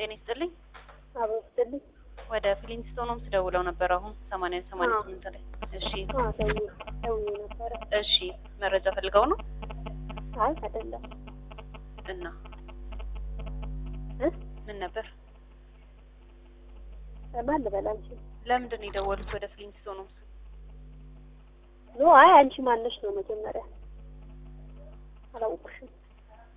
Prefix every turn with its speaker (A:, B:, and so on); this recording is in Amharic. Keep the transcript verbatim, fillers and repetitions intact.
A: ጤና ይስጥልኝ።
B: አዎ ይስጥልኝ።
A: ወደ ፍሊንስቶንስ ደውለው ነበር አሁን ሰማንያ ሰማንያ ስምንት ላይ። እሺ
B: አዎ ደውዬ ደውዬ ነበር።
A: እሺ መረጃ ፈልገው ነው?
B: አይ አይደለም።
A: እና
B: እ
A: ምን ነበር?
B: ማን ልበላንቺ?
A: ለምንድን ነው የደወሉት ወደ ፍሊንስቶንስ?
B: ኖ አይ አንቺ ማነሽ ነው መጀመሪያ? አላውቅሽም።